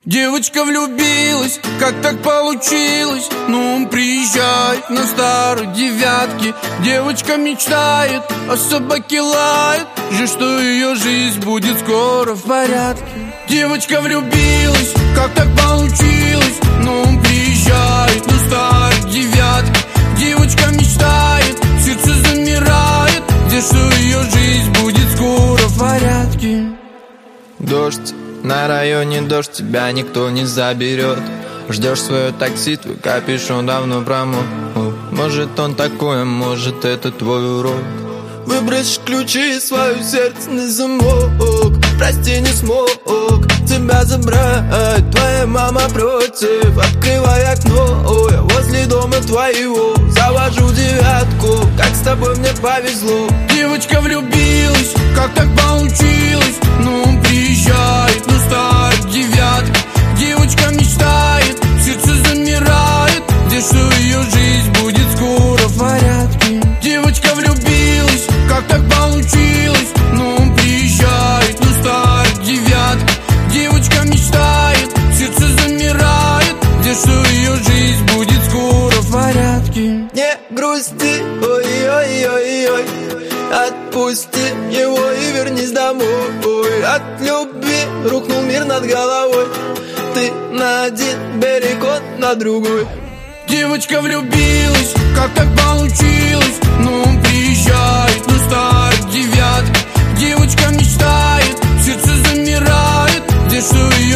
Девочка влюбилась, как так получилось? Ну, он приезжает на старой девятке. Девочка мечтает, а собаки лают, же что ее жизнь будет скоро в порядке. Девочка влюбилась, как так получилось? Ну, он приезжает на старой девятке. Девочка мечтает, сердце замирает, где что ее жизнь будет скоро в порядке. Дождь, на районе дождь, тебя никто не заберет. Ждешь свое такси, твой капюшон давно промок. Может он такой, а может это твой урок. Выбросишь ключи и свое сердце на замок. Прости, не смог тебя забрать, твоя мама против. Открывай окно, я возле дома твоего. Завожу девятку, как с тобой мне повезло. Девочка влюбилась, как так получилось? Ну, он приезжает на старой девятке. Девочка мечтает, сердце замирает, где что ее жизнь будет скоро в порядке. Девочка влюбилась, как так получилось? Ну, он приезжает на старой девятке. Девочка мечтает, сердце замирает, где что ее жизнь будет скоро в порядке. Не грусти, ой-ой-ой-ой, отпусти его и вернись домой. От любви рухнул мир над головой. Ты на один берег, он на другой. Девочка влюбилась, как так получилось? Ну, он приезжает на старой девятке. Девочка мечтает, сердце замирает, где что ее